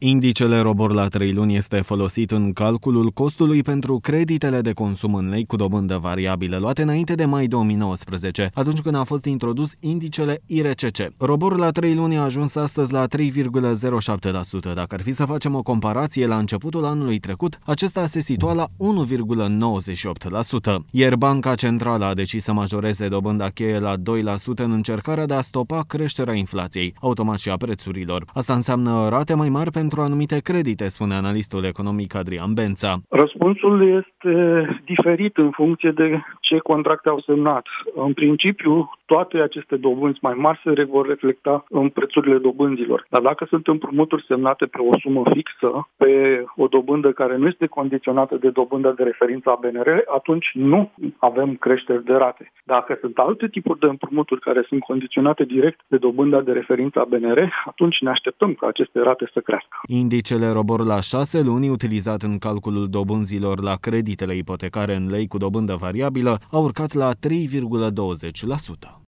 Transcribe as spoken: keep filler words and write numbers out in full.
Indicele ROBOR la trei luni este folosit în calculul costului pentru creditele de consum în lei cu dobândă variabilă luate înainte de mai două mii nouăsprezece, atunci când a fost introdus indicele I R C C. ROBOR la trei luni a ajuns astăzi la trei virgulă zero șapte la sută. Dacă ar fi să facem o comparație la începutul anului trecut, acesta se situa la unu virgulă nouăzeci și opt la sută. Ieri Banca Centrală a decis să majoreze dobânda cheie la doi la sută în încercarea de a stopa creșterea inflației, automat și a prețurilor. Asta înseamnă rate mai mari pentru anumite credite, spune analistul economic Adrian Bența. Răspunsul este diferit în funcție de ce contracte au semnat. În principiu, toate aceste dobânzi mai mari se vor reflecta în prețurile dobânzilor. Dar dacă sunt împrumuturi semnate pe o sumă fixă, pe o dobândă care nu este condiționată de dobânda de referință a B N R, atunci nu avem creșteri de rate. Dacă sunt alte tipuri de împrumuturi care sunt condiționate direct de dobânda de referință a B N R, atunci ne așteptăm ca aceste rate să crească. Indicele ROBOR la șase luni, utilizat în calculul dobânzilor la creditele ipotecare în lei cu dobândă variabilă, a urcat la trei virgulă douăzeci la sută.